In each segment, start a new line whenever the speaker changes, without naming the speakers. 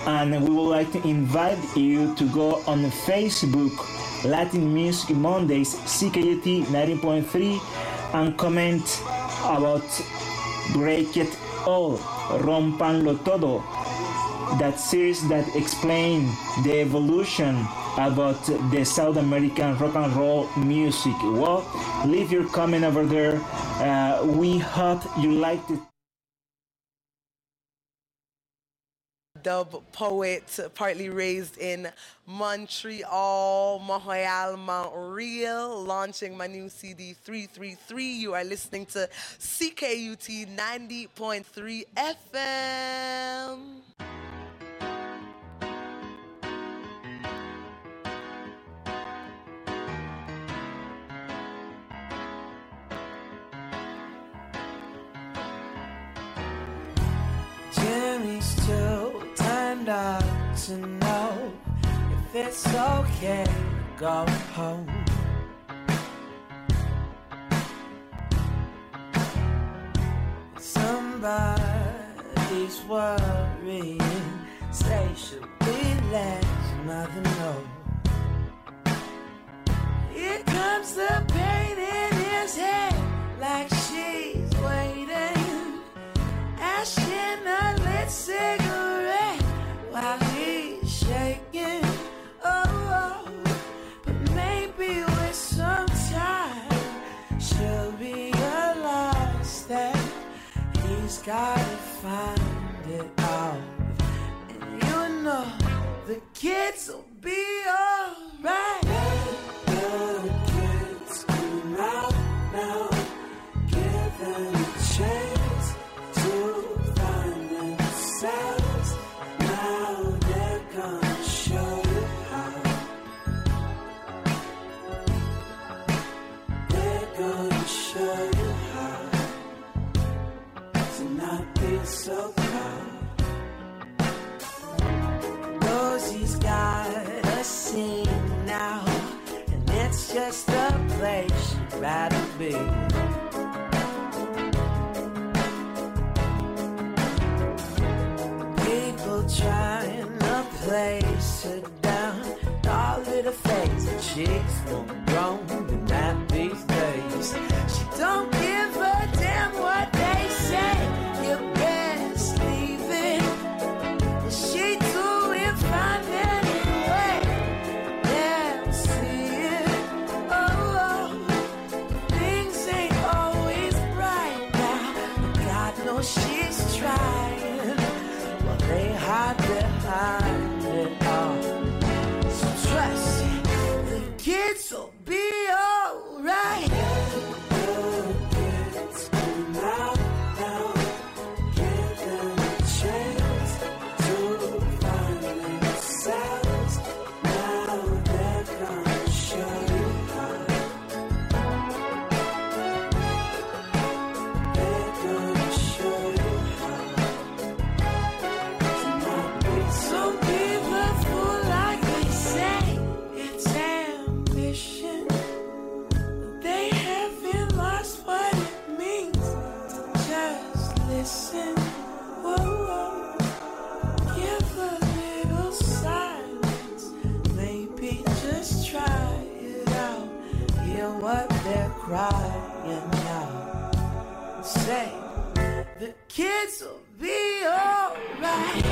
and we would like to invite you to go on Facebook, Latin Music Mondays, CKUT 19.3, and comment about Break It All, Rompanlo Todo, that series that explain the evolution about the South American rock and roll music. Well, leave your comment over there. We hope you liked it.
Dub poet, partly raised in Montreal, Montreal, launching my new CD 333. You are listening to CKUT 90.3 FM.
Jimmy's too turned up to know if it's okay to go home. Somebody's worrying, say should we let your mother know? Here comes the pain in his head, like she's waiting, ashing a lit cigarette while he's shaking. Oh, but maybe with some time she'll realize that he's gotta find it out. And you know the kids will be alright. Let the kids come out now, give them a chance to find themselves. Now they're gonna show you how. They're gonna show you how to not be so proud. Rosie's got a scene now, and it's just a place she'd rather be. People trying to place her down, all of the face and cheeks won't grow in that these days. She don't give a damn what they say. You best leave it. She doing fine anyway. They'll see it. Oh, things ain't always right now. God knows she's trying. Well, they hide behind it all. So trust it, the kids will be alright. The kids come out now, give them a chance to find themselves. Now they're gonna show you how. They're gonna show you how to not be so beautiful like they say. It's ambition. They haven't lost what it means to just listen. Whoa, whoa. Give a little silence. Maybe just try it out. Hear what they're crying out. Say, the kids will be alright.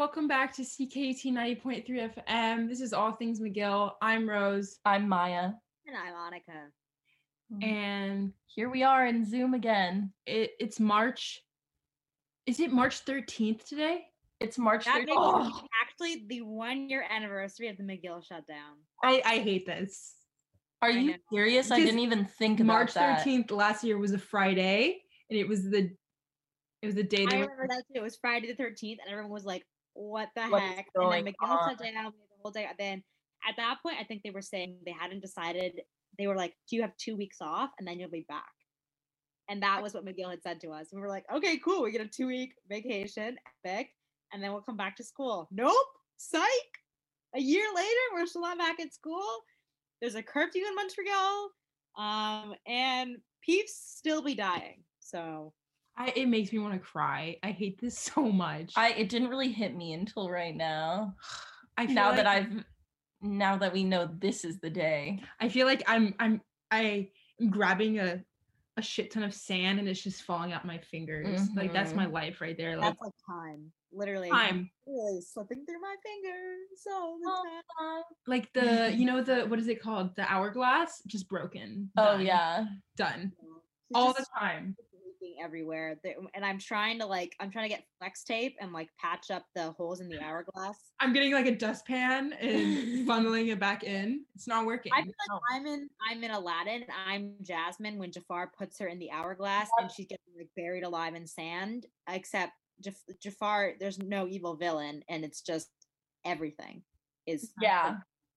welcome back to CKUT 90.3 FM. This is All Things McGill. I'm Rose.
I'm Maya.
And I'm Monica.
And
here we are in Zoom again.
It's March. Is it March 13th today?
It's March 13th.
That actually the 1-year anniversary of the McGill shutdown.
I hate this.
Are you serious? I didn't even think about
March
that.
13th last year was a Friday, and it was the day.
I remember that too. It was Friday the 13th, and everyone was like, "What the
What
heck?"
is
And then McGill
going
shut down the whole day. Then at that point, I think they were saying they hadn't decided. They were like, "Do you have 2 weeks off, and then you'll be back?" And that was what McGill had said to us. We were like, "Okay, cool. We get a 2-week vacation, epic, and then we'll come back to school." Nope, psych. A year later, we're still not back at school. There's a curfew in Montreal, and peeps still be dying. So
it makes me want to cry. I hate this so much.
It didn't really hit me until right now.
Now
that we know this is the day.
I feel like I'm grabbing a shit ton of sand and it's just falling out my fingers.
Mm-hmm.
Like that's my life right there.
That's like time. Literally slipping through my fingers all the time.
Like the what is it called? The hourglass just broken.
Done. Oh yeah,
done. All the time.
Everywhere, and I'm trying to get flex tape and like patch up the holes in the hourglass.
I'm getting like a dustpan and funneling it back in. It's not working.
I feel like I'm in Aladdin. I'm Jasmine when Jafar puts her in the hourglass and she's getting like buried alive in sand. Except Jafar, there's no evil villain, and it's just everything is
yeah.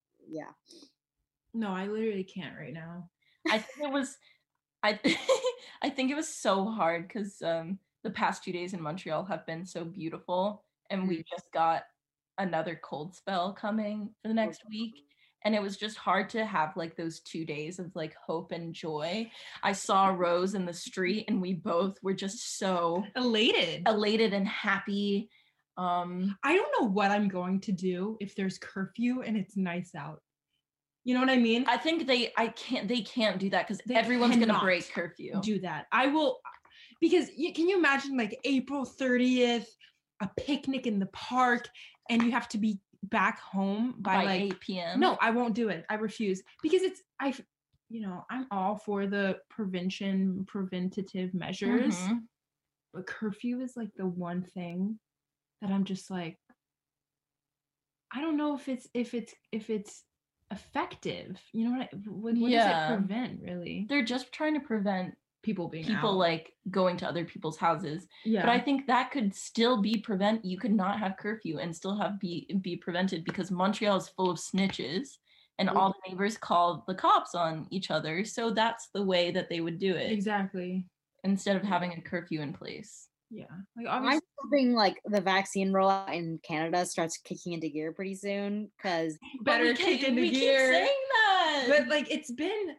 No, I literally can't right now.
I think it was. I think it was so hard because the past 2 days in Montreal have been so beautiful, and we just got another cold spell coming for the next week, and it was just hard to have like those 2 days of like hope and joy. I saw Rose in the street, and we both were just so elated and happy.
I don't know what I'm going to do if there's curfew and it's nice out. You know what I mean?
I think they can't do that because everyone's going to break curfew.
Do that. I will, because can you imagine like April 30th, a picnic in the park, and you have to be back home by like
8 p.m.
No, I won't do it. I refuse because I'm all for the preventative measures, but curfew is like the one thing that I'm just like, I don't know if it's effective. You know what does it prevent really?
They're just trying to prevent
people
out. Like going to other people's houses. Yeah. But I think that could still be you could not have curfew and still be prevented because Montreal is full of snitches and all the neighbors call the cops on each other. So that's the way that they would do it.
Exactly.
Instead of having a curfew in place.
Yeah.
Like I'm hoping like the vaccine rollout in Canada starts kicking into gear pretty soon because
better kick into gear.
Keep saying that.
But like it's been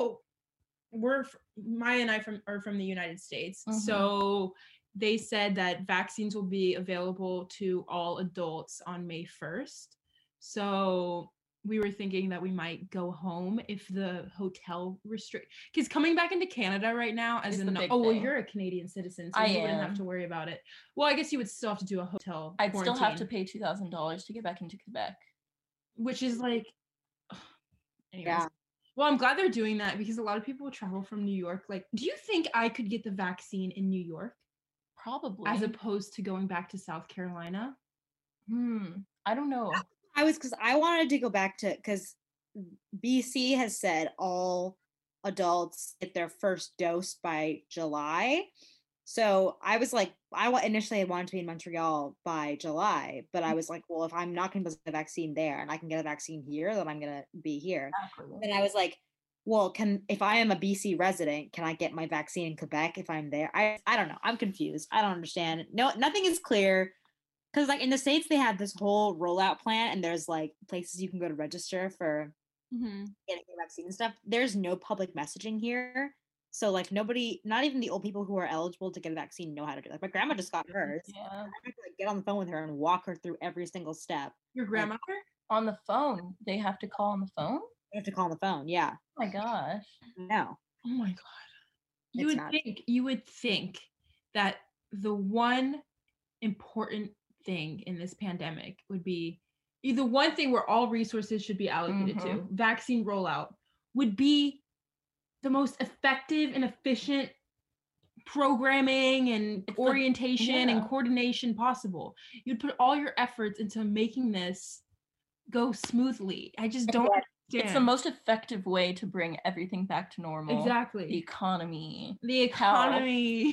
Maya and I are from the United States. So they said that vaccines will be available to all adults on May 1st. So we were thinking that we might go home if the hotel because coming back into Canada right now you're a Canadian citizen, so you wouldn't have to worry about it. Well, I guess you would still have to do a hotel
I'd
quarantine.
still have to pay $2,000 to get back into Quebec,
which is like anyways. Well, I'm glad they're doing that because a lot of people will travel from New York. Like, do you think I could get the vaccine in New York?
Probably.
As opposed to going back to South Carolina?
I don't know.
I wanted to go back to because BC has said all adults get their first dose by July. So I was like, initially I wanted to be in Montreal by July, but I was like, well, if I'm not going to get the vaccine there and I can get a vaccine here, then I'm going to be here. Exactly. And I was like, well, if I am a BC resident, can I get my vaccine in Quebec if I'm there? I don't know. I'm confused. I don't understand. No, nothing is clear. Because like in the States, they have this whole rollout plan and there's like places you can go to register for getting the vaccine and stuff. There's no public messaging here. So like nobody, not even the old people who are eligible to get a vaccine know how to do it. Like my grandma just got hers. Yeah. I had to like get on the phone with her and walk her through every single step.
Your grandmother?
On the phone. They have to call on the phone?
They have to call on the phone, yeah.
Oh my gosh.
No.
Oh my God. You would think that the one important thing in this pandemic would be the one thing where all resources should be allocated to, vaccine rollout, would be the most effective and efficient programming and orientation and coordination possible. You'd put all your efforts into making this go smoothly. I just don't understand.
It's the most effective way to bring everything back to normal.
Exactly.
The economy.
The society.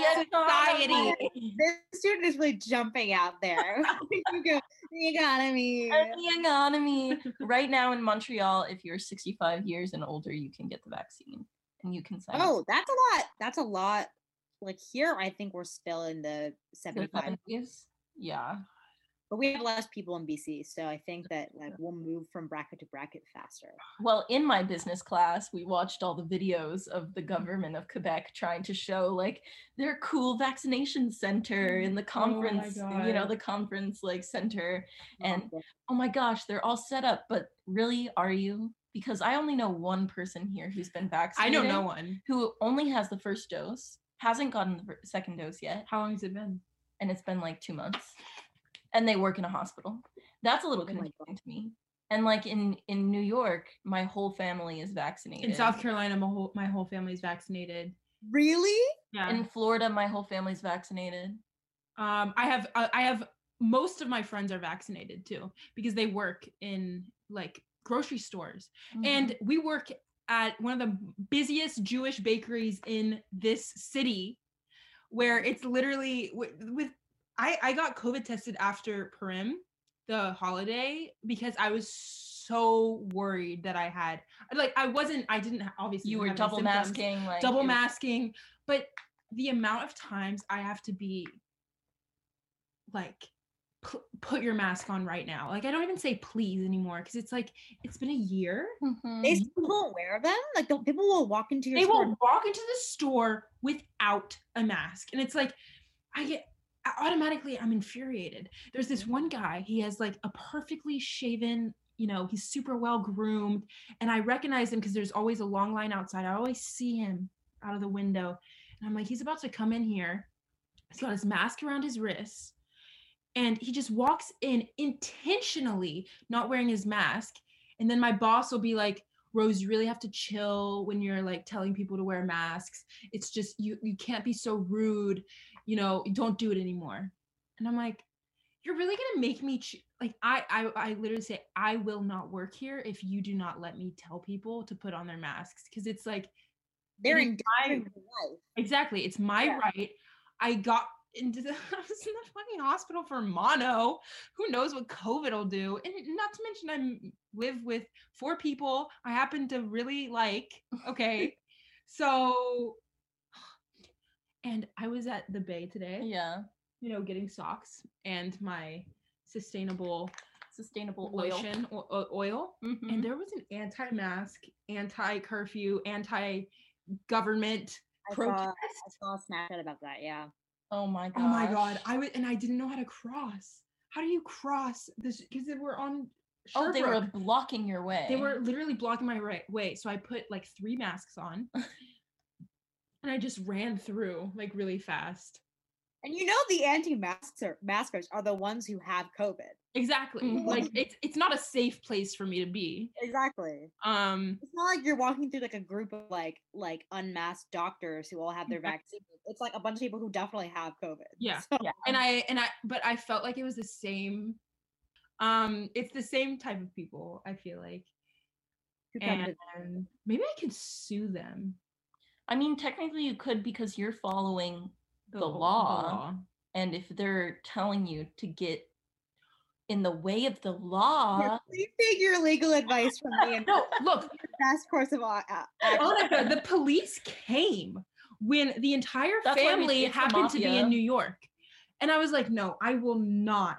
This student is really jumping out there. The economy.
The economy. Right now in Montreal, if you're 65 years and older, you can get the vaccine. And you can sign up.
Oh, that's a lot. That's a lot. Like here, I think we're still in the 75.
Yeah.
But we have less people in BC, so I think that like we'll move from bracket to bracket faster.
Well, in my business class, we watched all the videos of the government of Quebec trying to show like their cool vaccination center in the conference, the conference like center. And oh my gosh, they're all set up. But really, are you? Because I only know one person here who's been vaccinated.
I know no one.
Who only has the first dose, hasn't gotten the second dose yet.
How long has it been?
And it's been like 2 months. And they work in a hospital. That's a little confusing to me. And like in New York, my whole family is vaccinated.
In South Carolina, my whole family is vaccinated.
Really?
Yeah.
In Florida, my whole family's vaccinated.
I have most of my friends are vaccinated too because they work in like grocery stores, and we work at one of the busiest Jewish bakeries in this city, where it's literally with. I got COVID tested after Purim, the holiday, because I was so worried that I didn't obviously.
You were double masking,
masking, but the amount of times I have to be like, put your mask on right now. Like I don't even say please anymore because it's like it's been a year.
They still won't wear them. Like people will walk into your
store. They will walk into the store without a mask, and it's like I'm infuriated. There's this one guy, he has like a perfectly shaven, he's super well groomed, and I recognize him because there's always a long line outside. I always see him out of the window, and I'm like, he's about to come in here. He's got his mask around his wrists, and he just walks in intentionally not wearing his mask. And then my boss will be like, Rose, you really have to chill when you're like telling people to wear masks. It's just, you can't be so rude. Don't do it anymore. And I'm like, you're really gonna make me I literally say, I will not work here if you do not let me tell people to put on their masks, because it's like
they're in my life.
Exactly, it's my right. I was in the fucking hospital for mono. Who knows what COVID will do? And not to mention I live with 4 people I happen to really like. Okay, so. And I was at the Bay today.
Yeah.
Getting socks and my sustainable
lotion
oil. And there was an anti-mask, anti-curfew, anti-government protest.
I saw a Snapchat about that. Yeah.
Oh my god.
Oh my god. I didn't know how to cross. How do you cross this? Because we're on Sherbrooke.
Oh, they were blocking your way.
They were literally blocking my way. So I put like 3 masks on. And I just ran through like really fast.
And the anti-maskers are the ones who have COVID.
Exactly. Like it's not a safe place for me to be.
Exactly. It's not like you're walking through like a group of like unmasked doctors who all have their vaccine. It's like a bunch of people who definitely have COVID.
Yeah.
So.
Yeah. But I felt like it was the same. It's the same type of people, I feel like. And maybe I could sue them.
I mean, technically you could, because you're following the law. And if they're telling you to get in the way of the law...
Please take your legal advice from me. And
no, look.
Best course of action.
Monica, the police came when the entire family happened to be in New York. And I was like, no, I will not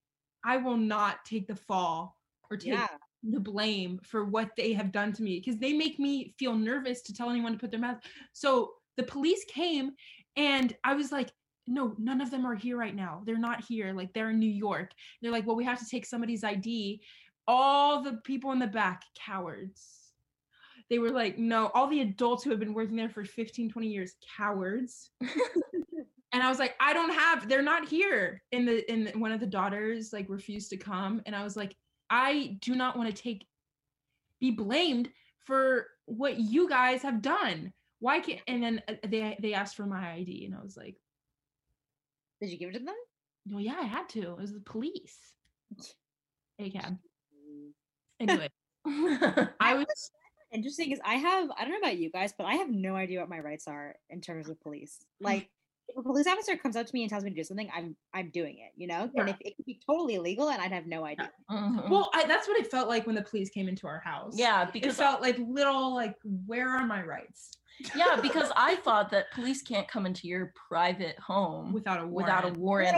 take the fall or take... the blame for what they have done to me, because they make me feel nervous to tell anyone to put their mask. So the police came, and I was like, no, none of them are here right now. They're not here. Like, they're in New York. They're like, well, we have to take somebody's ID. All the people in the back, cowards. They were like, no, all the adults who have been working there for 15, 20 years, cowards. And I was like, they're not here. And one of the daughters like refused to come. And I was like, I do not want to be blamed for what you guys have done. Why can't, and then they asked for my ID and I was like,
did you give it to them?
well, yeah, I had to. It was the police. ACAB. Anyway, I was
interesting is I don't know about you guys, but I have no idea what my rights are in terms of police. Like if a police officer comes up to me and tells me to do something, I'm doing it, you know?
Yeah.
And if it could be totally illegal and I'd have no idea.
Well, that's what it felt like when the police came into our house.
Yeah, because
it felt like little like, where are my rights?
Yeah, because I thought that police can't come into your private home
without a
warrant.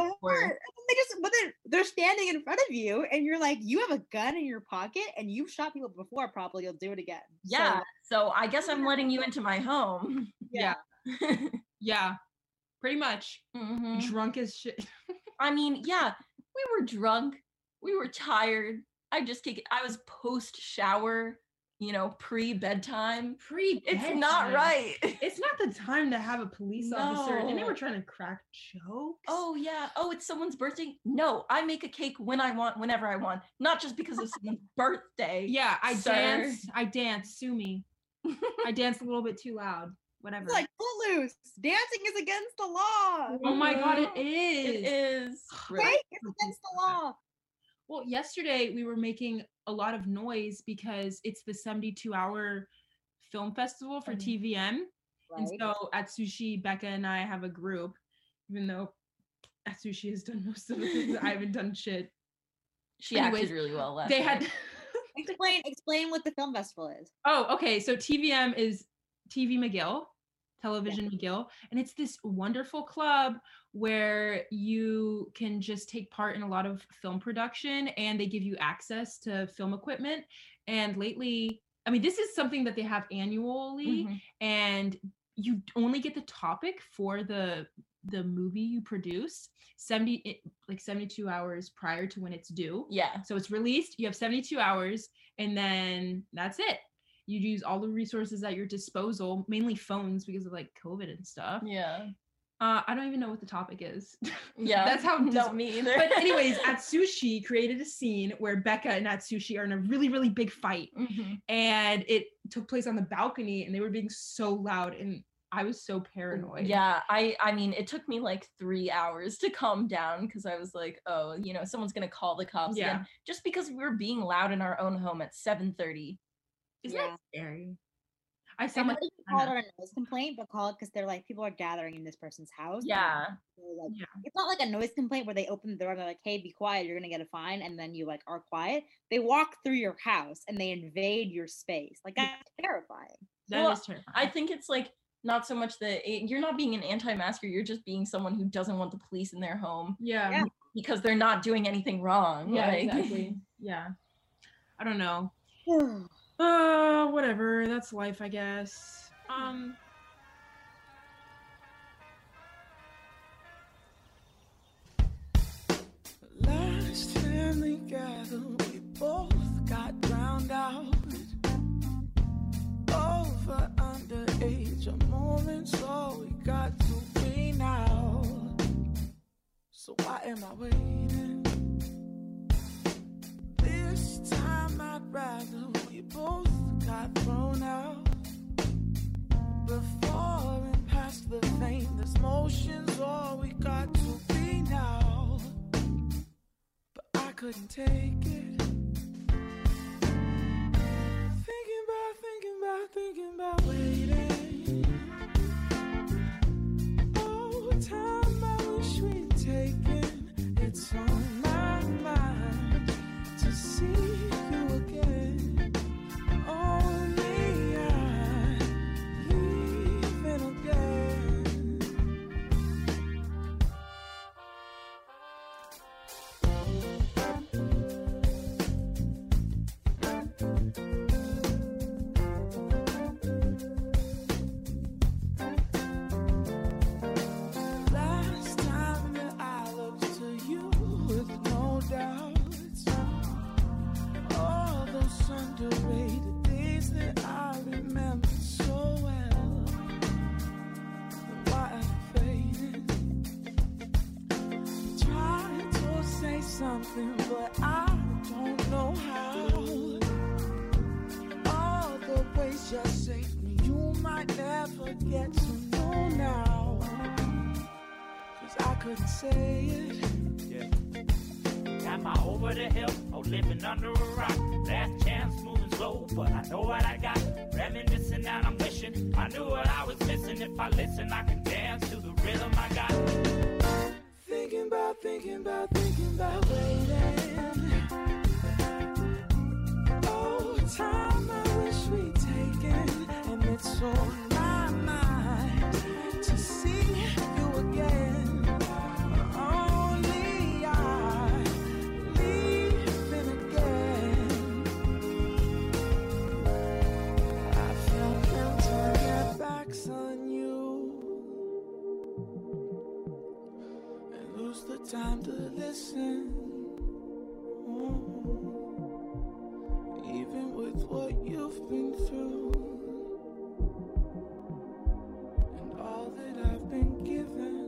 But then they're standing in front of you and you're like, you have a gun in your pocket and you've shot people before, probably you'll do it again.
Yeah, so I guess I'm letting you into my home.
Yeah. Yeah, pretty much. Drunk as shit.
I mean, yeah, we were drunk. We were tired. I was post shower. You know, pre-bedtime. It's not right.
It's not the time to have a police officer. And they were trying to crack jokes.
Oh, yeah. Oh, it's someone's birthday? No, I make a cake when I want, whenever I want. Not just because of someone's birthday.
Yeah, I dance. Sue me. I danced a little bit too loud. Whatever.
It's like Footloose. Dancing is against the law.
Oh my God, it is.
It is.
Right? It's against the law.
Well, yesterday we were making a lot of noise because it's the 72-hour film festival for TVM. Right. And so at Sushi, Becca and I have a group, even though at Sushi has done most of it. I haven't done shit.
She acted really well last
night.
Explain what the film festival is.
Oh, okay. So TVM is TV McGill, Television McGill, and it's this wonderful club where you can just take part in a lot of film production and they give you access to film equipment. And lately, I mean, this is something that they have annually, and you only get the topic for the movie you produce 72 hours prior to when it's due.
Yeah.
So it's released, you have 72 hours, and then that's it. You use all the resources at your disposal, mainly phones because of like COVID and stuff.
Yeah.
I don't even know what the topic is.
Yeah.
That's how
me either.
But anyways, Atsushi created a scene where Becca and Atsushi are in a really, really big fight. And it took place on the balcony and they were being so loud and I was so paranoid.
Yeah, I mean, it took me like 3 hours to calm down because I was like, oh, you know, someone's going to call the cops again. Just because we were being loud in our own home at 7:30.
Isn't that scary?
I call it a noise complaint, but call it because they're like, people are gathering in this person's house.
Yeah.
Like, it's not like a noise complaint where they open the door and they're like, hey, be quiet, you're going to get a fine. And then you like are quiet. They walk through your house and they invade your space. Like that's terrifying.
That is terrifying.
I think it's like not so much that you're not being an anti-masker. You're just being someone who doesn't want the police in their home.
Yeah.
Because they're not doing anything wrong.
Yeah, exactly. Yeah. I don't know. Whatever. That's life, I guess.
Last family gathered, we both got drowned out. Over underage, a moment's all we got to be now. So why am I waiting? This time I'd rather we both got thrown out. Before and past the fame, this motion's all we got to be now. But I couldn't take it. Thinking about waiting. Oh, time I wish we'd taken. It's on my mind to see you again. Only I leaving again. just say you might never get to know now. 'Cause I couldn't say it.
Am I over the hill or living under a rock? Last chance, moving slow, but I know what I got. Reminiscing and I'm wishing I knew what I was missing. If I listen, I can dance to the rhythm I got.
Thinking about waiting. Oh, time I wish we'd taken, and it's on my mind to see you again. Only I leaving again. I felt them turn their backs on you and lose the time to listen. Even with what you've been through and all that I've been given.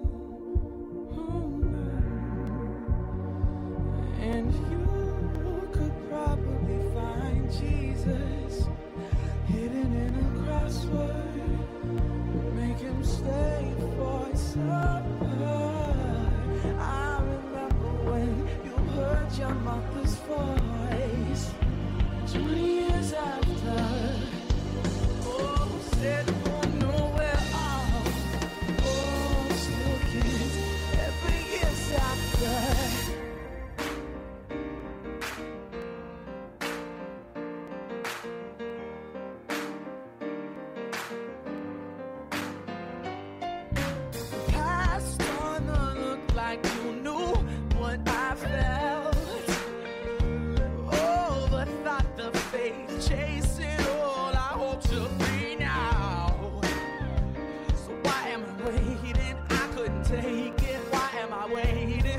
And you could probably find Jesus hidden in a crossword. Make him stay for supper. I remember when you heard your mother's voice 20 years after. Oh, said going nowhere off. Oh, still kids every year's after. Past gonna look like you knew what I felt. Oh, the thought, the faith, chasing all I hope to be now. So why am I waiting? I couldn't take it. Why am I waiting?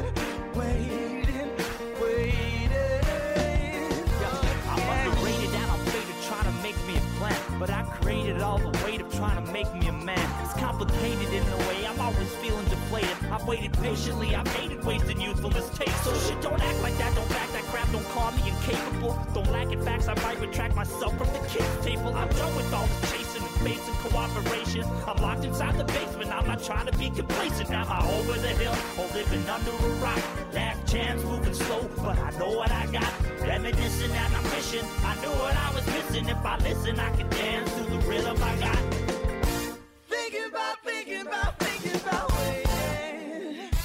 I'm underrated and I'm faded trying to make me a plan, but I created all the weight of trying to make me a man. It's complicated in a way, I'm always feeling deflated. I've waited patiently, I've hated wasting youthful mistakes. So shit, don't act like that, don't back that crap, don't call me incapable. Don't lack in facts, I might retract myself from the kids' table. I'm done with all the chasing and facing cooperation. I'm locked inside the basement, I'm not trying to be complacent. Am I over the hill or living under a rock? Last chance, moving slow, but I know what I got. Reminiscing and I'm wishing I knew what I was missing. If I listen, I can dance to the rhythm I got.
Thinking about waiting.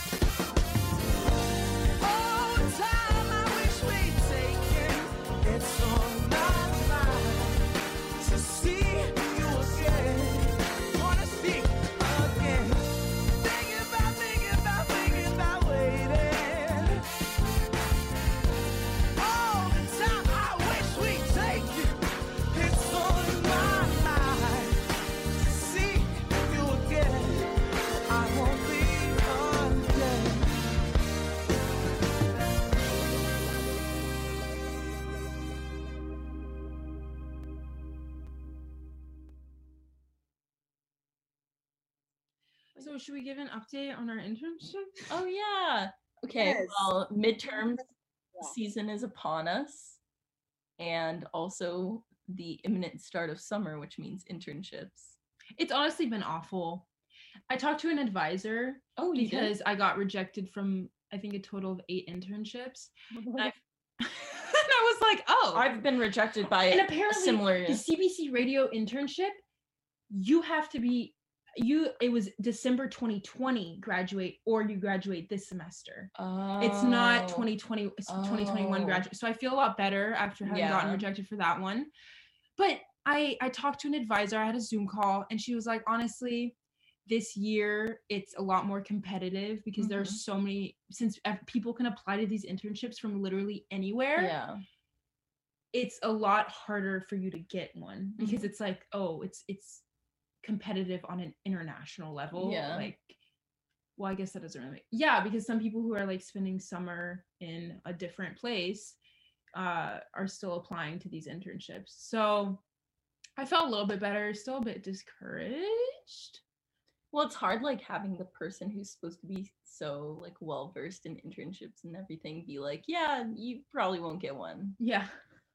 Oh, time I wish we'd taken. It's on my mind to see you again. Wanna see again. Thinking about waiting. All the time I wish we'd taken. It's on my mind to see you again. I won't be again.
So should we give an update on our internship?
Oh yeah. Okay.
Yes.
Well, midterm
Yeah.
season is upon us, and also the imminent start of summer, which means internships.
It's honestly been awful. I talked to an advisor
Oh, you did?
because I got rejected from I think a total of 8 internships. And I was like, oh.
I've been rejected by
And
a
apparently
similar.
the CBC radio internship, you have to be it was December 2020 graduate, or you graduate this semester. It's not 2020, it's 2021
Oh.
graduate. So I feel a lot better after having gotten
Yeah.
rejected for that one. But I talked to an advisor, I had a Zoom call, and she was like, honestly, this year it's a lot more competitive because there are so many, since people can apply to these internships from literally anywhere.
Yeah.
It's a lot harder for you to get one because it's like, oh, it's competitive on an international level.
Yeah.
Like, well, I guess that doesn't really, yeah, because some people who are like spending summer in a different place are still applying to these internships. So I felt a little bit better, still a bit discouraged.
Well, it's hard, like, having the person who's supposed to be so, like, well-versed in internships and everything be like, yeah, you probably won't get one.
Yeah.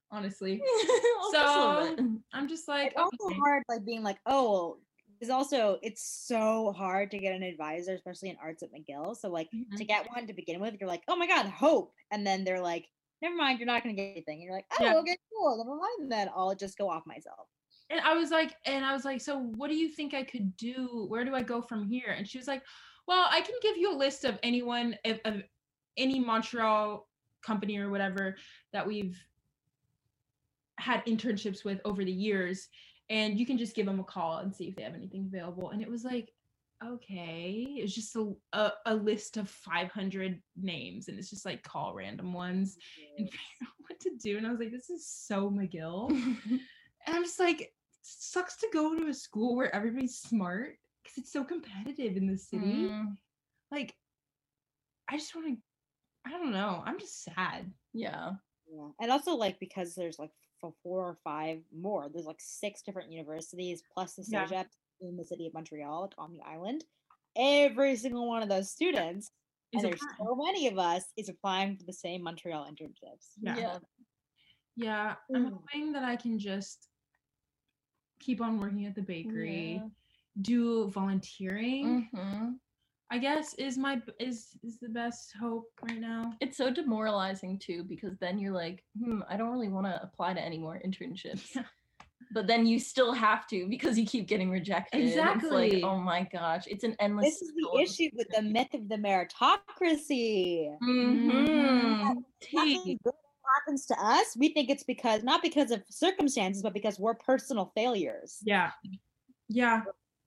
honestly.
Oh, just a little
So
bit.
I'm just like,
It's also
okay.
hard, like being like, oh, it's so hard to get an advisor, especially in arts at McGill. So like to
Mhm.
get one to begin with, you're like, oh my god, hope, and then they're like, never mind, you're not gonna get anything. And you're like, oh,
Yeah.
okay, cool, never mind. Then I'll just go off myself.
And I was like, so what do you think I could do? Where do I go from here? And she was like, well, I can give you a list of anyone of any Montreal company or whatever that we've had internships with over the years, and you can just give them a call and see if they have anything available. And it was like, okay, it's just a list of 500 names, and it's just like call random ones and figure out what to do. And I was like, this is so McGill. And I'm just like, sucks to go to a school where everybody's smart because it's so competitive in the city. Like, I just want to, I don't know. I'm just sad.
Yeah.
Yeah. And also like because there's like 4 or 5 more, there's like 6 different universities plus the
Yeah.
CEGEP in the city of Montreal, like on the island. Every single one of those students,
Is
and there's
applying.
so many of us, is applying for the same Montreal internships.
Yeah. Yeah. I'm hoping that I can just keep on working at the bakery, do volunteering. I guess is the best hope right now.
It's so demoralizing too, because then you're like, I don't really want to apply to any more internships. But then you still have to because you keep getting rejected.
Exactly.
It's like, oh my gosh, it's an endless.
This is the issue with the myth of the meritocracy. Nothing good happens to us. We think it's because not because of circumstances, but because we're personal failures.
Yeah. Yeah.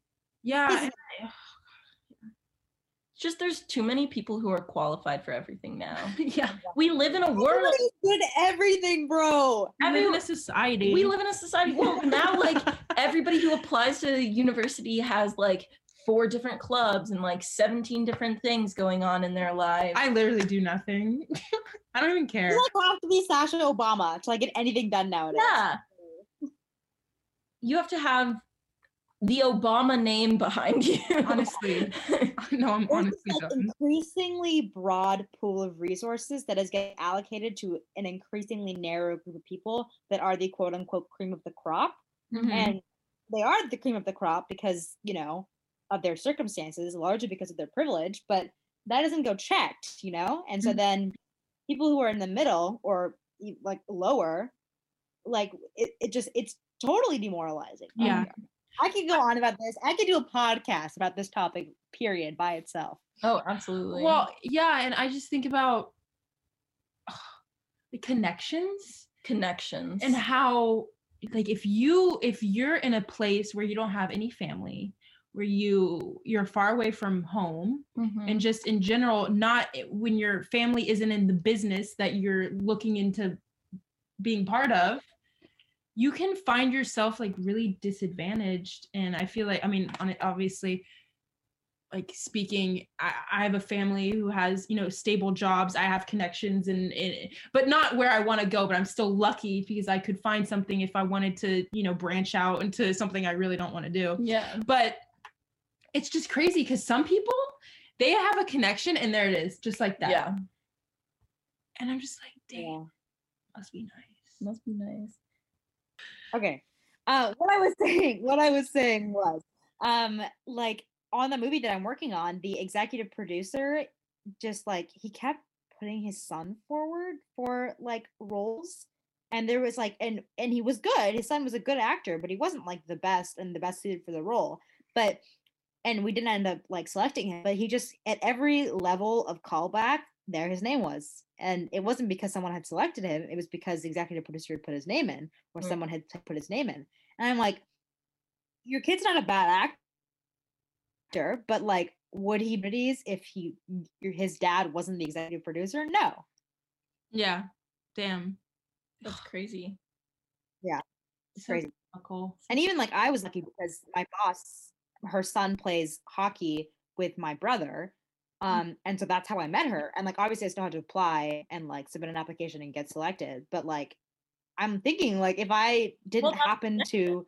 It's just there's too many people who are qualified for everything now.
Yeah.
We live in a world.
Everybody's good at everything, bro.
We live in a society.
We live in a society. Well, now like everybody who applies to university has like 4 different clubs and like 17 different things going on in their lives.
I literally do nothing. I don't even care.
You like have to be Sasha Obama to like get anything done nowadays.
Yeah. You have to have the Obama name behind you.
Honestly. No, I'm
There's
honestly
this, like,
done.
increasingly broad pool of resources that is getting allocated to an increasingly narrow group of people that are the quote unquote cream of the crop.
Mhm.
And they are the cream of the crop because, you know, of their circumstances, largely because of their privilege, but that doesn't go checked, you know? And so then people who are in the middle or like lower, like it's totally demoralizing.
Yeah.
I could go on about this. I could do a podcast about this topic, period, by itself.
Oh, absolutely.
Well, yeah, and I just think about the connections and how, like, if you're in a place where you don't have any family, where you're far away from home, and just in general, not when your family isn't in the business that you're looking into being part of, you can find yourself like really disadvantaged. And I feel like, I mean, obviously, like speaking, I have a family who has, you know, stable jobs. I have connections and but not where I want to go, but I'm still lucky because I could find something if I wanted to, you know, branch out into something I really don't want to do.
Yeah.
But it's just crazy because some people, they have a connection and there it is, just like that.
Yeah.
And I'm just like, damn, must be nice.
Must be nice.
Okay. What I was saying was, like on the movie that I'm working on, the executive producer just like he kept putting his son forward for like roles, and there was like and he was good. His son was a good actor, but he wasn't like the best suited for the role. And we didn't end up like selecting him, but he just at every level of callback, there his name was. And it wasn't because someone had selected him, it was because the executive producer had put his name in, or someone had put his name in. And I'm like, your kid's not a bad actor, but like, would he be if his dad wasn't the executive producer? No.
Yeah. Damn.
That's crazy.
Yeah. It's
So
crazy.
cool.
And even like I was lucky because my boss, her son plays hockey with my brother. And so that's how I met her. And like obviously I still had to apply and like submit an application and get selected. But like I'm thinking like if I didn't happen to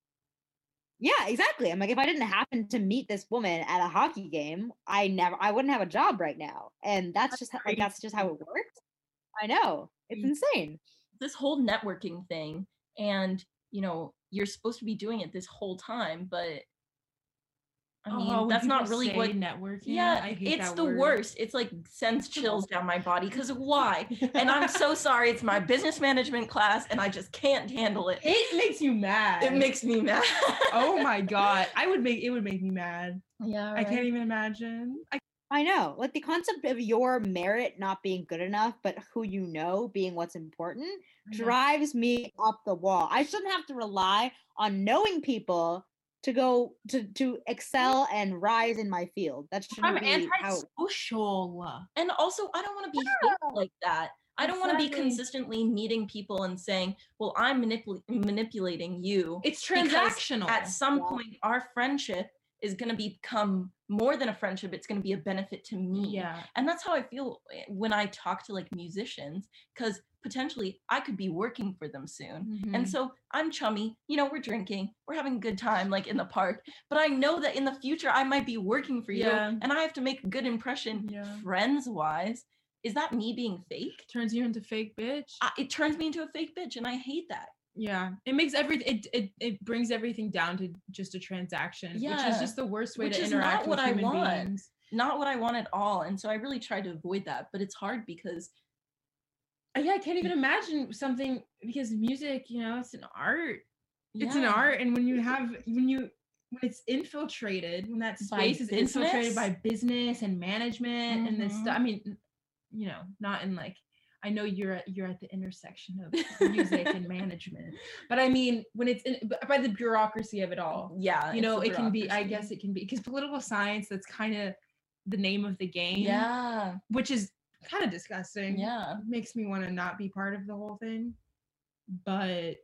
yeah, exactly. I'm like, if I didn't happen to meet this woman at a hockey game, I wouldn't have a job right now. And that's just how it works. I know. It's insane.
this whole networking thing, and you know, you're supposed to be doing it this whole time, but I mean,
when
that's not
people
really
say
what
networking.
Yeah,
I hate
it's
that
the
word.
worst. It's like sends chills down my body because why? And I'm so sorry. It's my business management class, and I just can't handle it.
It makes you mad.
It makes me mad.
Oh my god, it would make me mad.
Yeah,
I can't even imagine.
I know, like the concept of your merit not being good enough, but who you know being what's important drives me up the wall. I shouldn't have to rely on knowing people to go to excel and rise in my field. That shouldn't
I'm
be how.
antisocial. And also, I don't want to be fake like that. I don't want to be
Exactly.
consistently meeting people and saying, well, I'm manipulating you.
It's
because
transactional.
At some point, our friendship is going to become more than a friendship. It's going to be a benefit to me.
Yeah.
And that's how I feel when I talk to like musicians, because potentially I could be working for them soon.
Mhm.
And so I'm chummy, you know, we're drinking, we're having a good time like in the park, but I know that in the future I might be working for you
Yeah.
and I have to make a good impression friends wise. Is that me being fake?
Turns you into fake bitch.
It turns me into a fake bitch, and I hate that.
Yeah, it makes everything. It brings everything down to just a transaction, which is just the worst way to interact with human beings.
Not what I want at all. And so I really try to avoid that, but it's hard because
yeah, I can't even imagine something, because music, you know, it's an art. It's an art, and when it's infiltrated, when that space is infiltrated by business and management and this stuff. I mean, you know, not in like, I know you're at the intersection of music and management, but I mean, when it's by the bureaucracy of it all.
Yeah,
you know, it can be. I guess it can be, because political science, that's kind of the name of the game.
Yeah,
which is kind of disgusting.
Yeah,
it makes me want to not be part of the whole thing, but it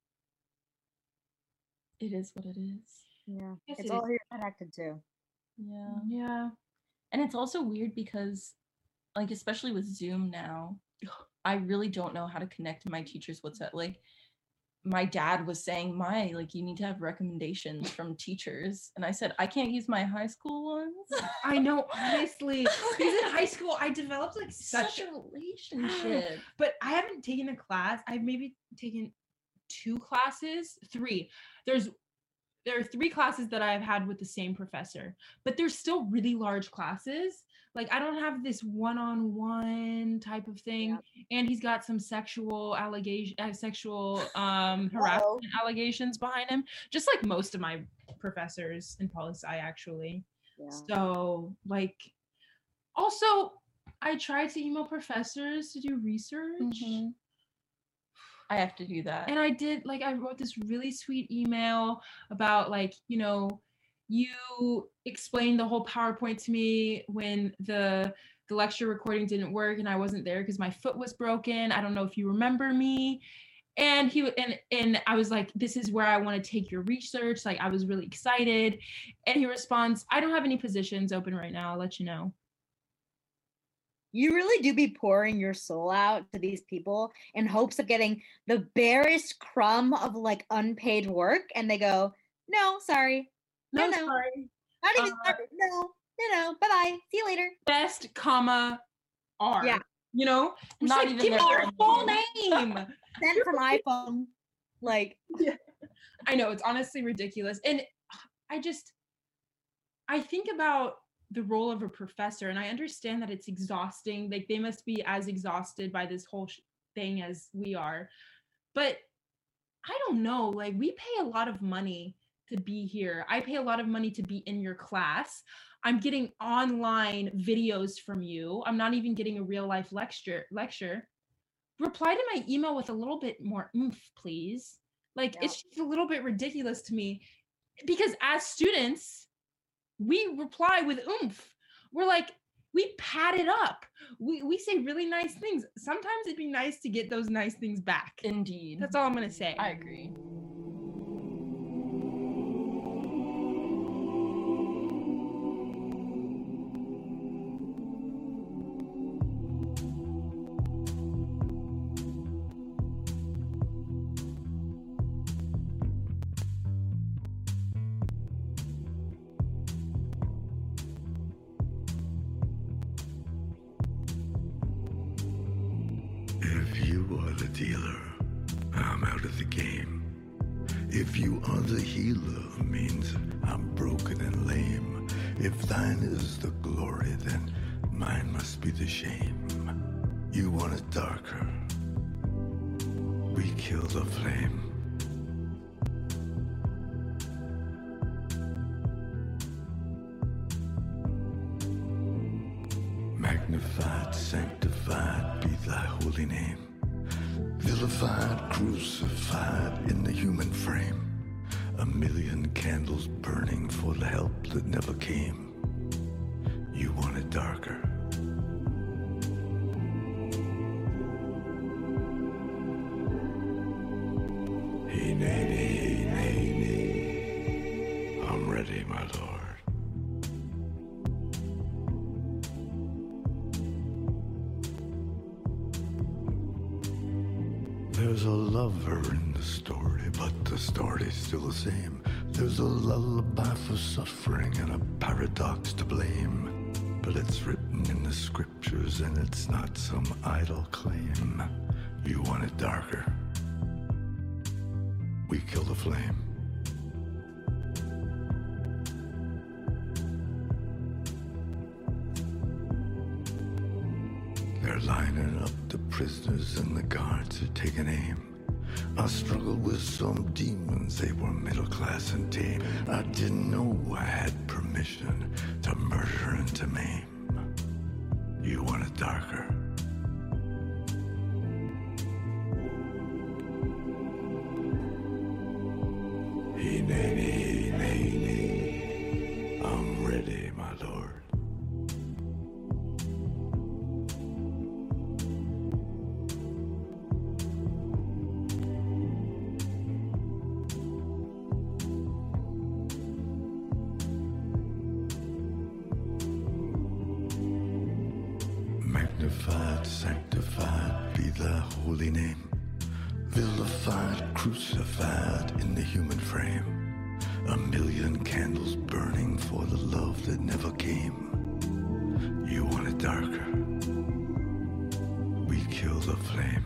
is what it is.
Yeah, it's all you're connected to.
Yeah, and it's also weird because, like, especially with Zoom now, I really don't know how to connect to my teachers. Like, my dad was saying, you need to have recommendations from teachers. And I said, I can't use my high school ones.
I know, honestly, because in high school, I developed like such
a relationship.
But I haven't taken a class. I've maybe taken 3 classes. There are 3 classes that I've had with the same professor, but they're still really large classes. Like, I don't have this one-on-one type of thing. And he's got some sexual harassment allegations behind him, just like most of my professors in poli-sci, actually. So, like, also, I tried to email professors to do research.
I have to do that.
And I did, like, I wrote this really sweet email about, like, you know, you explained the whole PowerPoint to me when the lecture recording didn't work and I wasn't there because my foot was broken. I don't know if you remember me. And and I was like, this is where I want to take your research. Like, I was really excited. And he responds, I don't have any positions open right now. I'll let you know.
You really do be pouring your soul out to these people in hopes of getting the barest crumb of like unpaid work. And they go, no, sorry. No,
sorry.
Not even sorry. No. Bye-bye. See you later.
Best, comma, R.
Yeah.
You know?
Not
like,
even
give me your full name.
Sent from iPhone. Like.
Yeah. I know, it's honestly ridiculous. And I think about the role of a professor, and I understand that it's exhausting. Like, they must be as exhausted by this whole thing as we are. But I don't know, like, we pay a lot of money to be here. I pay a lot of money to be in your class. I'm getting online videos from you. I'm not even getting a real life lecture. Reply to my email with a little bit more oomph, please. Like, it's just a little bit ridiculous to me, because as students, we reply with oomph. We're like, we pat it up. We say really nice things. Sometimes it'd be nice to get those nice things back.
Indeed.
That's all I'm going to say.
I agree.
If you were are the dealer, I'm out of the game. If you are the healer, means I'm broken and lame. If thine is the glory, then mine must be the shame. You want it darker, we kill the flame. Magnified, sanctified be thy holy name. Vilified, crucified in the human frame. A million candles burning for the help that never came. You want it darker. Hey, nay, nay, nay, nay. I'm ready, my lord. There's a lover in the story, but the story's still the same. There's a lullaby for suffering and a paradox to blame. But it's written in the scriptures and it's not some idle claim. You want it darker, we kill the flame. They're lining up the prisoners and the guards are taking aim. I struggled with some demons, they were middle class and tame. I didn't know I had permission to murder and to maim. You want it darker, hey, nay, nay, nay, nay. I'm ready, my lord. Magnified, sanctified be thy holy name. Vilified, crucified in the human frame. A million candles burning for the love that never came. You want it darker, we kill the flame.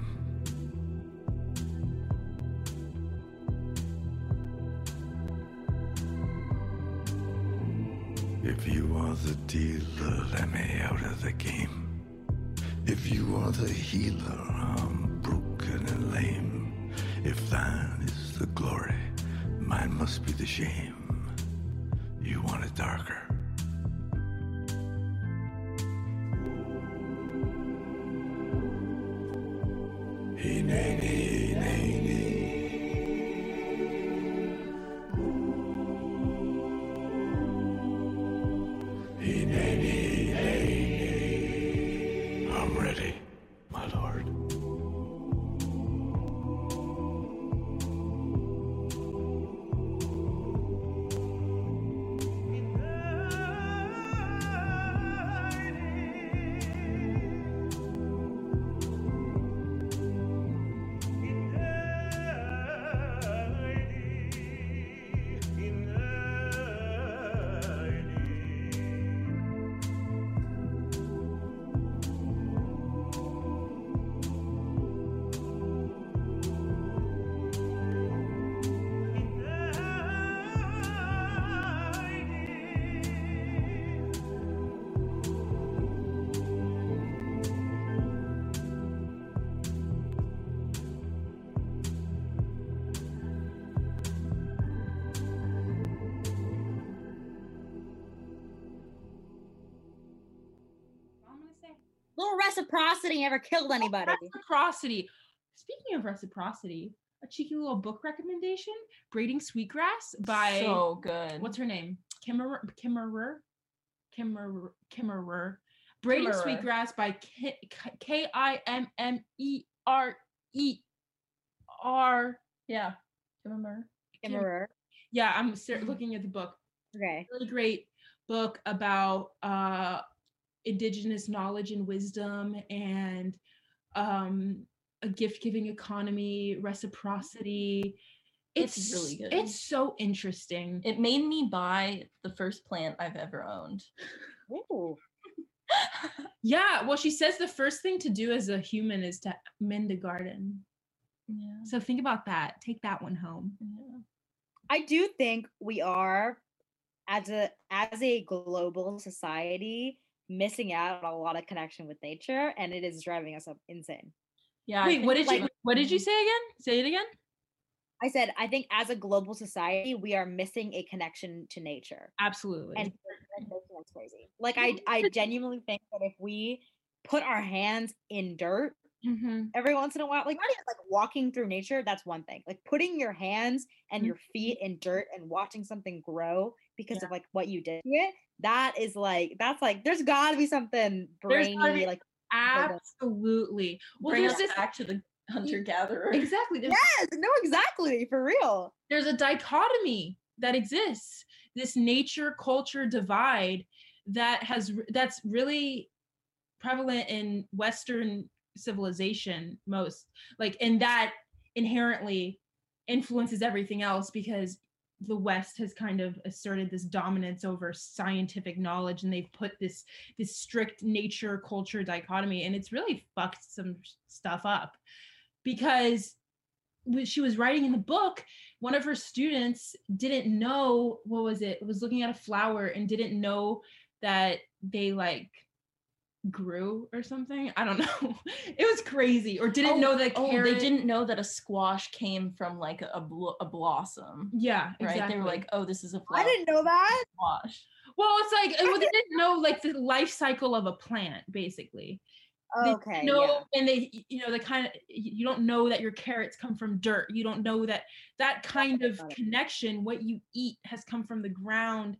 If you are the dealer, let me out of the game. If you are the healer, I'm broken and lame. If thine is the glory, mine must be the shame. You want it darker, hey, nay, nay, nay, nay. Hey, nay, nay, nay, nay. I'm ready, my lord.
I'm gonna say
Little reciprocity never killed anybody.
reciprocity. Speaking of reciprocity, a cheeky little book recommendation: Braiding Sweetgrass by
So good.
what's her name? Kimmerer. Braiding
Kimmerer.
Sweetgrass by Kimmerer.
Yeah. Remember?
Kimmerer.
Yeah, I'm looking at the book.
Okay.
Really great book about indigenous knowledge and wisdom and a gift-giving economy, reciprocity.
It's really good.
It's so interesting.
It made me buy the first plant I've ever owned.
Ooh.
Yeah, well, she says the first thing to do as a human is to mend a garden.
Yeah.
So think about that. Take that one home.
Yeah.
I do think we are, as a global society, missing out on a lot of connection with nature, and it is driving us up insane.
Yeah.
Wait, what did you say again? Say it again.
I said, I think as a global society, we are missing a connection to nature.
Absolutely.
And that's crazy. Like, I genuinely think that if we put our hands in dirt every once in a while, like not even like walking through nature, that's one thing. Like putting your hands and your feet in dirt and watching something grow because of like what you did to it, that's like, there's gotta be something brainy, like
absolutely.
Well, bring us back to the hunter-gatherer.
Exactly.
Yes, no, exactly, for real.
There's a dichotomy that exists, this nature culture divide that's really prevalent in Western civilization most, like, and that inherently influences everything else because the West has kind of asserted this dominance over scientific knowledge, and they've put this strict nature culture dichotomy, and it's really fucked some stuff up. Because when she was writing in the book, one of her students didn't know, what was it? Was looking at a flower and didn't know that they like grew or something. I don't know. It was crazy. Or didn't know that
they didn't know that a squash came from like a blossom.
Yeah,
right.
exactly.
They were like, oh, this is a flower.
I didn't know that.
Squash.
Well, it's like, well, they didn't know like the life cycle of a plant, basically.
Okay.
No, yeah. And they, they kind of, you don't know that your carrots come from dirt. You don't know that kind of connection, what you eat has come from the ground.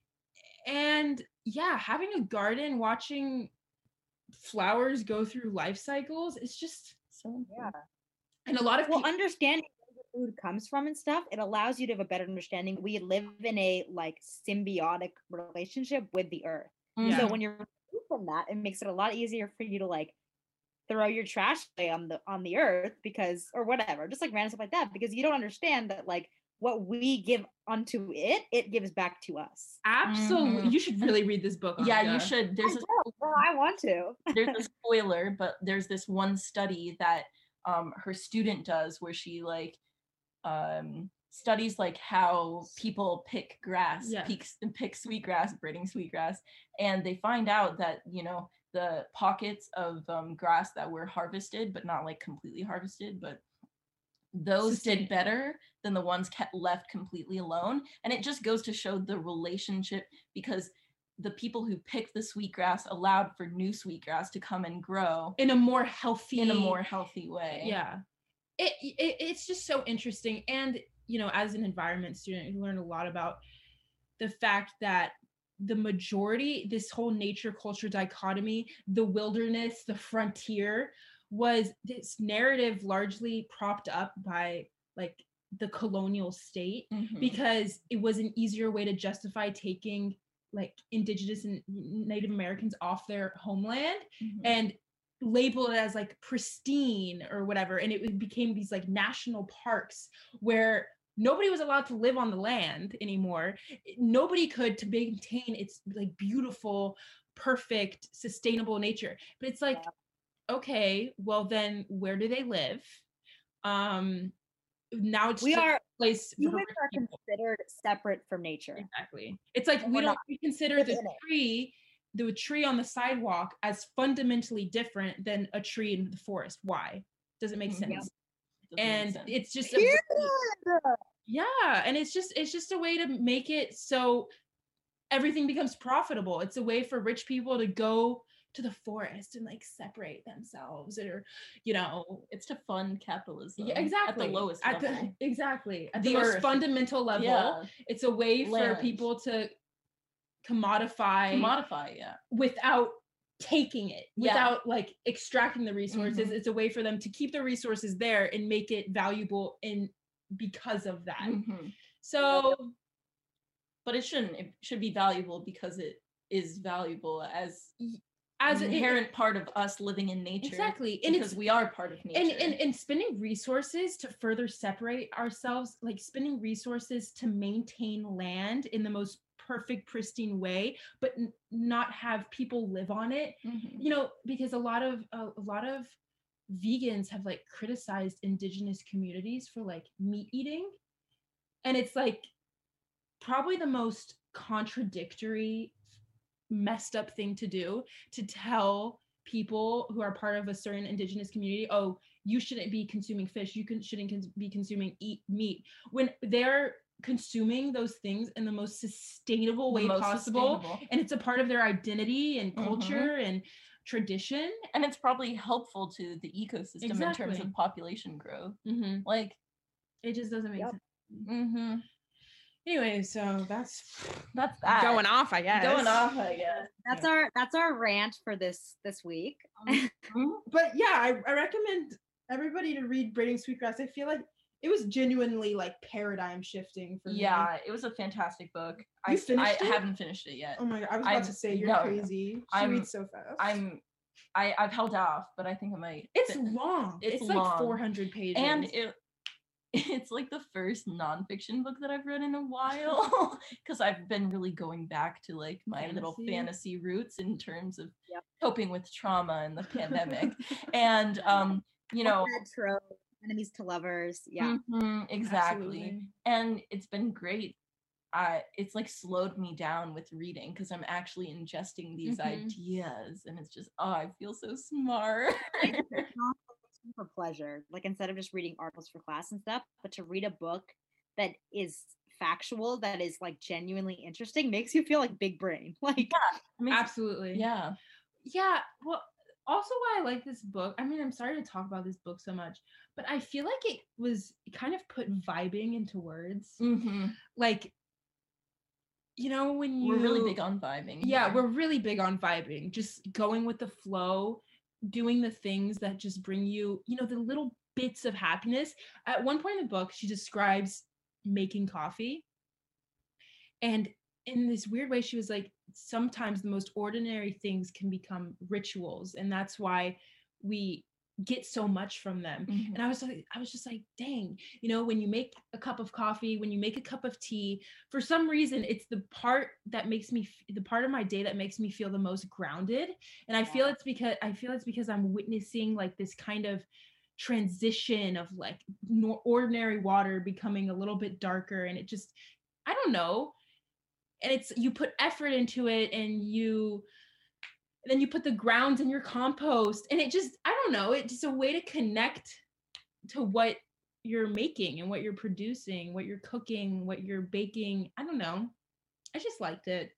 And yeah, having a garden, watching flowers go through life cycles, it's just so important.
Yeah.
And a lot of people
understanding where the food comes from and stuff, it allows you to have a better understanding. We live in a like symbiotic relationship with the earth.
Yeah.
So when you're from that, it makes it a lot easier for you to like throw your trash away on the earth because, or whatever, just like random stuff like that, because you don't understand that like what we give unto it gives back to us.
Absolutely. You should really read this book.
Yeah, you should.
I want to.
There's a spoiler, but there's this one study that her student does where she like studies like how people pick grass, pick sweetgrass, braiding sweetgrass, and they find out that the pockets of grass that were harvested but not like completely harvested, but those did better than the ones left completely alone. And it just goes to show the relationship, because the people who picked the sweetgrass allowed for new sweetgrass to come and grow
in a more healthy
way.
Yeah, it's just so interesting. And as an environment student, you learn a lot about the fact that the majority, this whole nature culture dichotomy, the wilderness, the frontier, was this narrative largely propped up by like the colonial state, because it was an easier way to justify taking like Indigenous and Native Americans off their homeland and label it as like pristine or whatever. And it became these like national parks where nobody was allowed to live on the land anymore. Nobody could, to maintain its like beautiful, perfect, sustainable nature. But it's like, okay, well then where do they live? Now it's
humans
are
considered separate from nature.
Exactly. It's like we consider the tree on the sidewalk as fundamentally different than a tree in the forest. Why? Does it make sense? And it's just and it's just a way to make it so everything becomes profitable. It's a way for rich people to go to the forest and like separate themselves, or
it's to fund capitalism.
Yeah, exactly.
At the lowest level.
At the most fundamental level.
Yeah.
It's a way for people to commodify without taking it, without like extracting the resources. It's a way for them to keep the resources there and make it valuable because of that. So
but it should be valuable because it is valuable as an inherent part of us living in nature.
Exactly.
And because we are part of nature.
And spending resources to further separate ourselves, like spending resources to maintain land in the most perfect, pristine way, but not have people live on it.
Mhm.
You know, because a lot of vegans have like criticized indigenous communities for like meat eating, and it's like probably the most contradictory, messed up thing to do, to tell people who are part of a certain indigenous community, oh, you shouldn't be consuming fish, shouldn't be consuming meat, when they're consuming those things in the most sustainable way possible. And it's a part of their identity and culture and tradition,
and it's probably helpful to the ecosystem in terms of population growth. Like,
it just doesn't make sense. Anyway, so that's
that.
Going off, I guess.
That's our rant for this week.
But yeah, I recommend everybody to read Braiding Sweetgrass. I feel like it was genuinely like paradigm shifting for me.
Yeah, it was a fantastic book. I haven't finished it yet.
Oh my god, I was about to say you're crazy. She reads so fast.
I've held off, but I think I might.
It's long. It's like long. 400 pages.
And it's like the first nonfiction book that I've read in a while, because I've been really going back to like my little fantasy roots in terms of coping with trauma and the pandemic. And you know,
enemies to lovers.
Exactly.
Absolutely.
And it's been great. It's like slowed me down with reading because I'm actually ingesting these ideas, and it's just, oh, I feel so smart.
For pleasure, like instead of just reading articles for class and stuff, but to read a book that is factual, that is like genuinely interesting, makes you feel like big brain. Like,
absolutely.
Yeah.
Well, also why I like this book, I mean, I'm sorry to talk about this book so much, but I feel like it kind of put vibing into words. Like, you know, when
we're really big on vibing.
Yeah, we're really big on vibing, just going with the flow, doing the things that just bring you, you know, the little bits of happiness. At one point in the book, she describes making coffee. And in this weird way, she was like, sometimes the most ordinary things can become rituals. And that's why we get so much from them. And I was just like, dang, you know, when you make a cup of coffee, when you make a cup of tea, for some reason, it's the part that makes me, the part of my day that makes me feel the most grounded. And I feel it's because I'm witnessing like this kind of transition of like ordinary water becoming a little bit darker. And it just, I don't know. And it's, you put effort into it, and then you put the grounds in your compost, and it just, I don't know, it's just a way to connect to what you're making and what you're producing, what you're cooking, what you're baking. I don't know. I just liked it.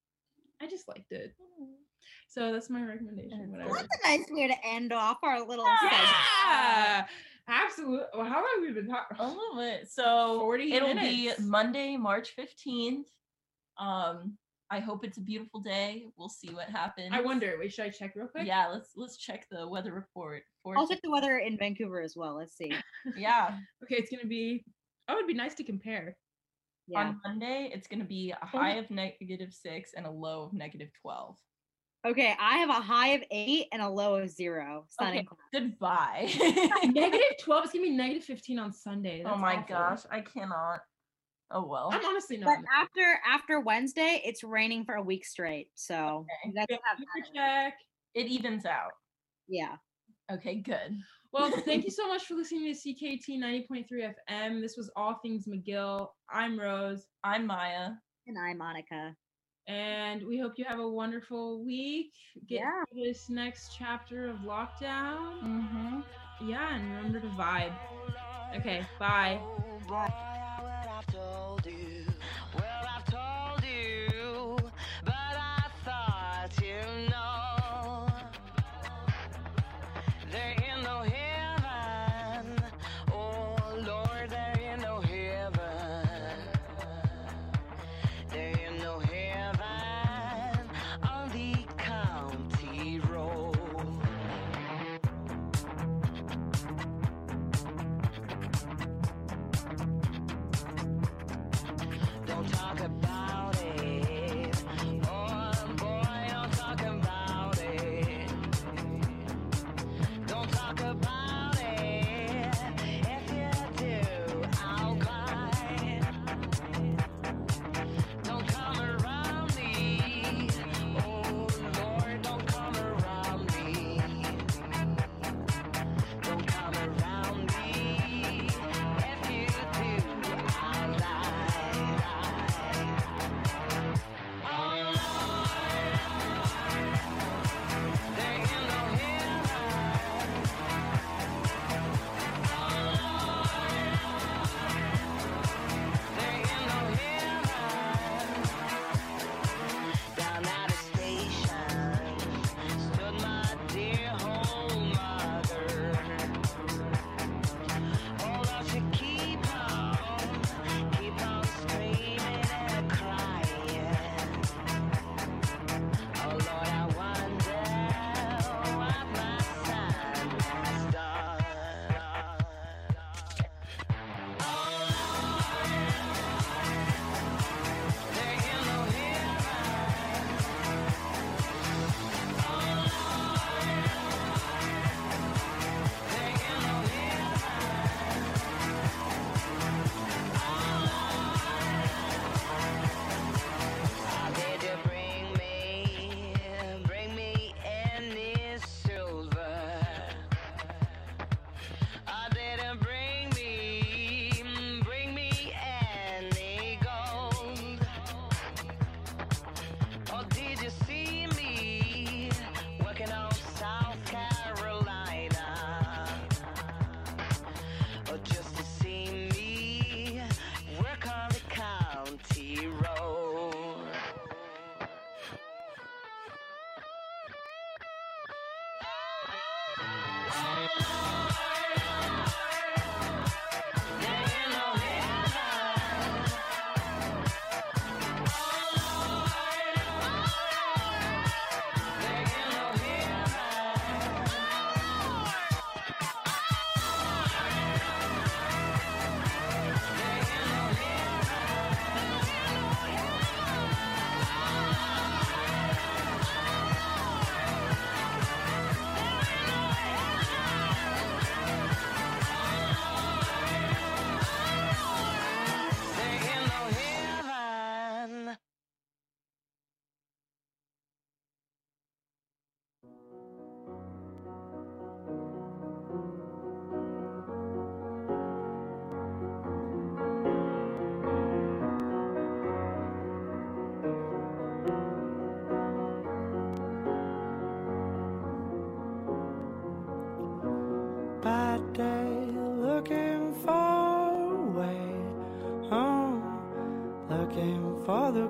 So that's my recommendation.
Well, that's a nice way to end off our little
segment. Absolutely. Well, how long have we been talking?
A little bit. So
40
it'll
minutes.
be Monday, March 15th. I hope it's a beautiful day. We'll see what happens.
I wonder, wait, should I check real quick?
Yeah, let's check the weather report.
I'll check the weather in Vancouver as well. Let's see.
Yeah.
Okay, it's gonna be, it'd be nice to compare.
Yeah.
On Monday, it's gonna be a high of -6 and a low of -12.
Okay, I have a high of 8 and a low of 0.
Okay, goodbye.
-12. It's gonna be -15 on Sunday. That's
oh my
awful.
gosh, I cannot. Oh well.
I'm honestly not.
But after Wednesday, it's raining for a week straight. So that's
check.
It evens out.
Yeah.
Okay, good.
Well, thank you so much for listening to CKT 90.3 FM. This was All Things McGill. I'm Rose.
I'm Maya.
And I'm Monica.
And we hope you have a wonderful week. Get through this next chapter of lockdown. Yeah, and remember to vibe. Okay, bye.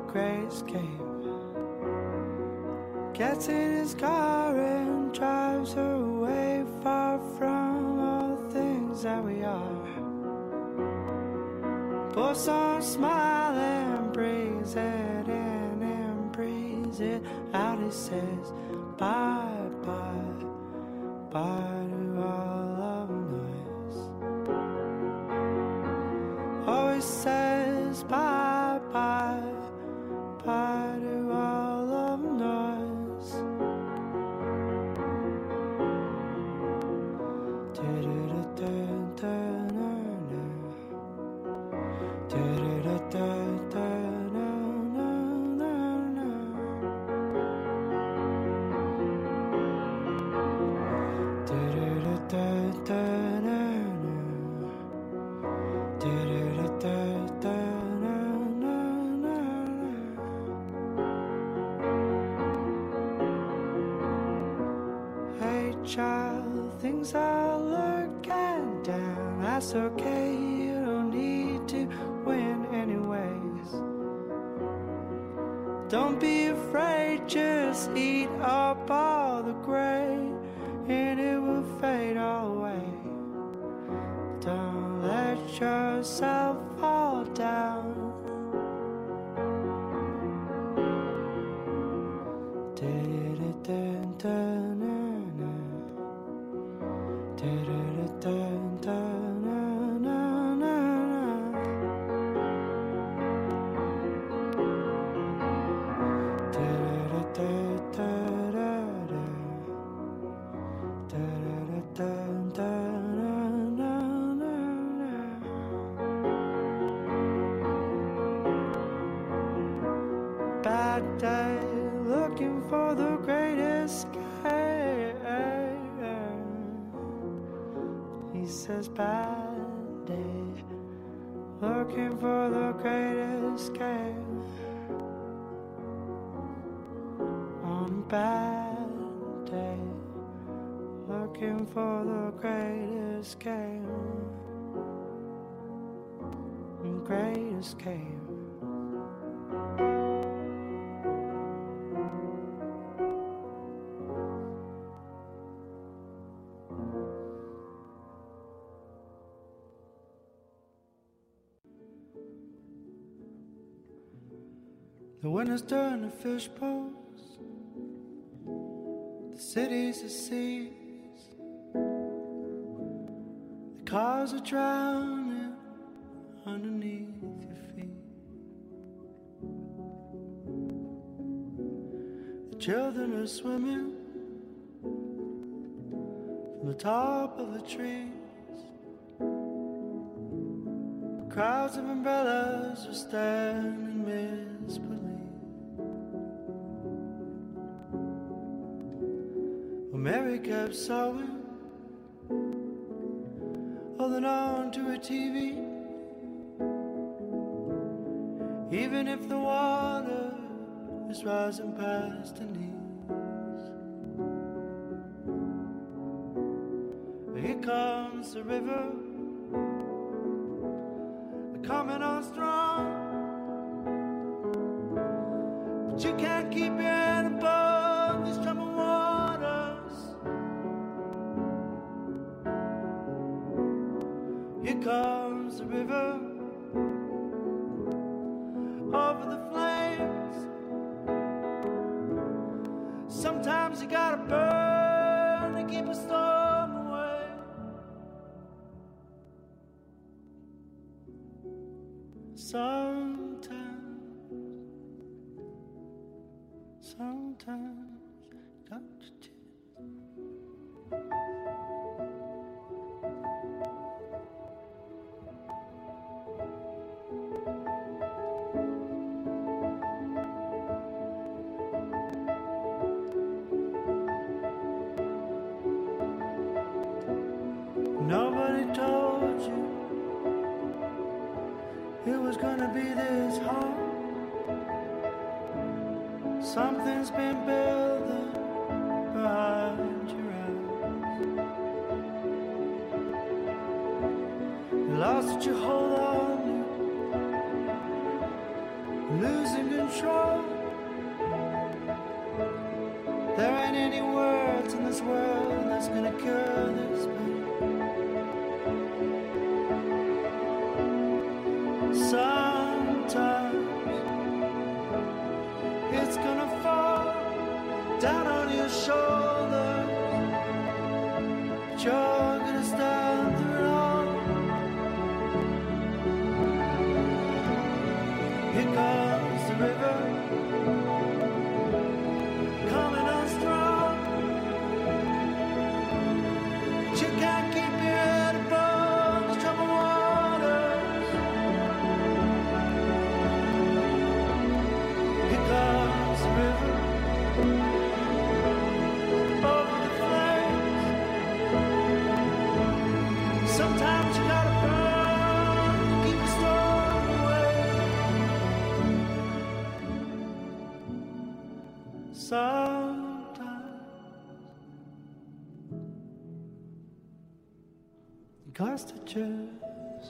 great escape. Gets in his car and drives away, far from all the things that we are. Puts on a smile and breathes it in and breathes it out. He says bye bye, bye to all of noise. Always says bye bye, bye to all of noise. Hey child, things are looking down. That's okay, you don't need to win anyways. Don't be afraid, just eat up all the gray and it will fade all away. Don't let yourself fall down. Bad day, looking for the greatest escape. He says bad day, looking for the greatest escape. On a bad day, looking for the greatest escape. Great escape. The winter's turn to fish bowls, the cities are seas, the cars are drowning underneath your feet. The children are swimming from the top of the trees. Crowds of umbrellas are standing in misbelief. Well, Mary kept sewing, holding on to her TV. Even if the water is rising past her knees. Here comes the river, coming on strong, but you can't keep your head above these troubled waters. Here comes the river, over the flames. Sometimes you gotta burn to keep a storm away. Sometimes, got to. Nobody told you it was gonna be this hard. Something's been building behind your eyes. You lost what you hold on to, losing control. There ain't any words in this world that's gonna cure this pain. Sometimes it's gonna fall down on your shoulders, but you're gonna stand through it all. Here comes the river, coming on strong, but you can't keep your head above the troubled waters. Here comes the river, over the flames. Sometimes you gotta burn to keep the storm away. Sometimes you got to just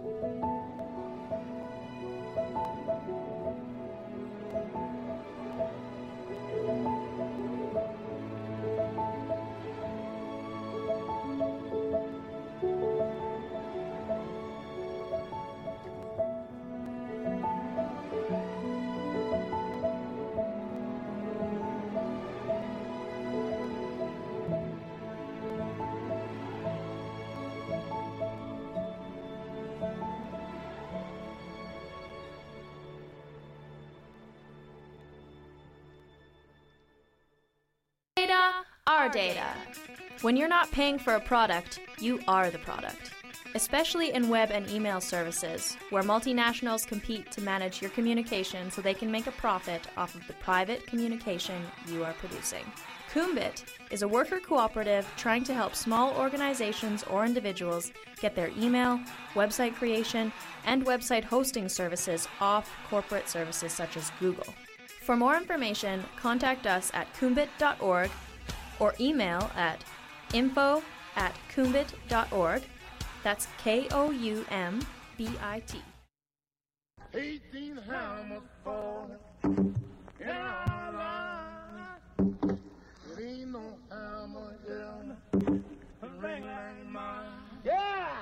Data, our data. When you're not paying for a product, you are the product. Especially in web and email services, where multinationals compete to manage your communication so they can make a profit off of the private communication you are producing. Kumbit is a worker cooperative trying to help small organizations or individuals get their email, website creation, and website hosting services off corporate services such as Google. For more information, contact us at kumbit.org or email at info@kumbit.org. That's KOUMBIT.
18 hammers falling in our line. It ain't no hammer in a ring like mine. Yeah!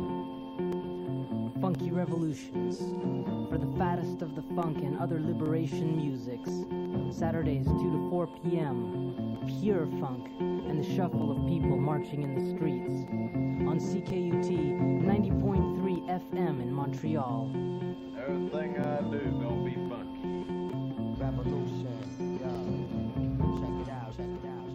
Funky Revolutions, for the fattest of the funk and other liberation musics. Saturdays 2 to 4 p.m. Pure funk and the shuffle of people marching in the streets. On CKUT 90.3 FM in Montreal.
Everything I do gonna be funky.
Revolution, yo. Check it out, check it out, check it out.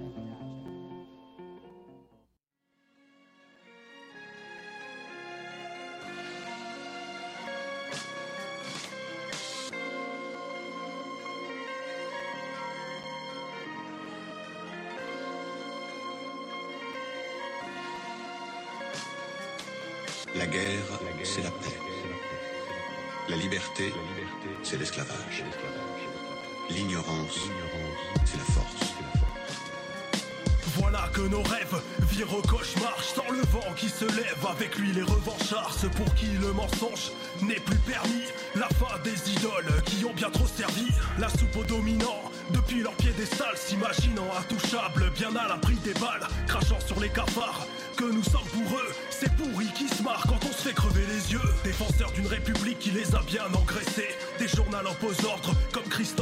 La guerre, c'est la paix. La liberté, c'est l'esclavage. L'ignorance, c'est la force.
Voilà que nos rêves virent au cauchemar. Sans le vent qui se lève, avec lui les revanchards. Ceux pour qui le mensonge n'est plus permis. La fin des idoles qui ont bien trop servi. La soupe aux dominants, depuis leur piédestal, s'imaginant intouchables, bien à l'abri des balles, crachant sur les cafards que nous sommes pour eux. Ces pourris qui se marrent quand on se fait crever les yeux. Défenseurs d'une république qui les a bien engraissés. Des journaux aux ordres comme Christophe.